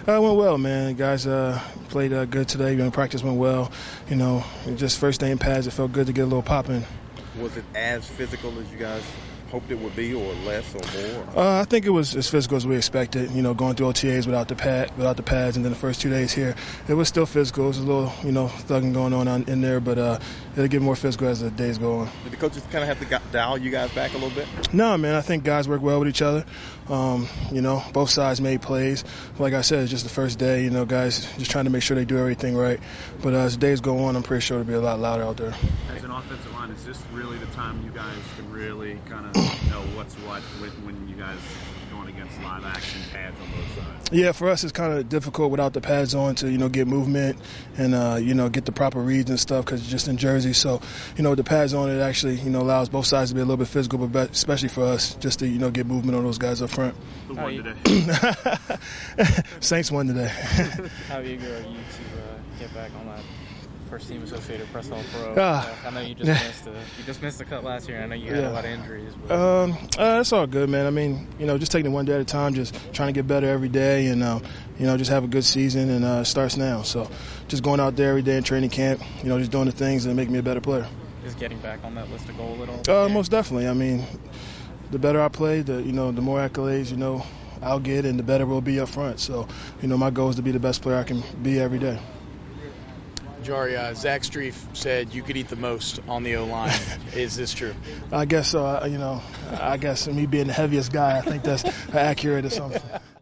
It went well, man. Guys played good today. Practice went well. Just first day in pads, it felt good to get a little pop in. Was it as physical as you guys hoped it would be, or less, or more? I think it was as physical as we expected. Going through OTAs without the pads, and then the first 2 days here, it was still physical. It was a little, thugging going on in there, but it'll get more physical as the days go on. Did the coaches kind of have to dial you guys back a little bit? No, man. I think guys work well with each other. Both sides made plays. Like I said, it's just the first day. Guys just trying to make sure they do everything right. But as the days go on, I'm pretty sure it'll be a lot louder out there. As an offensive line, is this really the time you guys can really kind of know what's what when you guys are going against live action pads on both sides? Yeah, for us it's kind of difficult without the pads on to get movement and get the proper reads and stuff because it's just in jersey. So with the pads on, it actually allows both sides to be a little bit physical, but especially for us just to get movement on those guys up front. Who won today? Saints won today. How eager are you to get back on that first team Associated Press All Pro? I know you just missed the cut last year. I know you had a lot of injuries. It's all good, man. I mean, just taking it one day at a time, just trying to get better every day, and just have a good season. And it starts now, so just going out there every day in training camp. Just doing the things that make me a better player. Is getting back on that list a goal at all? Most definitely. I mean, the better I play, the more accolades I'll get, and the better we'll be up front. So my goal is to be the best player I can be every day. Jari, Zach Strief said you could eat the most on the O-line. Is this true? I guess so. I guess me being the heaviest guy, I think that's accurate or something.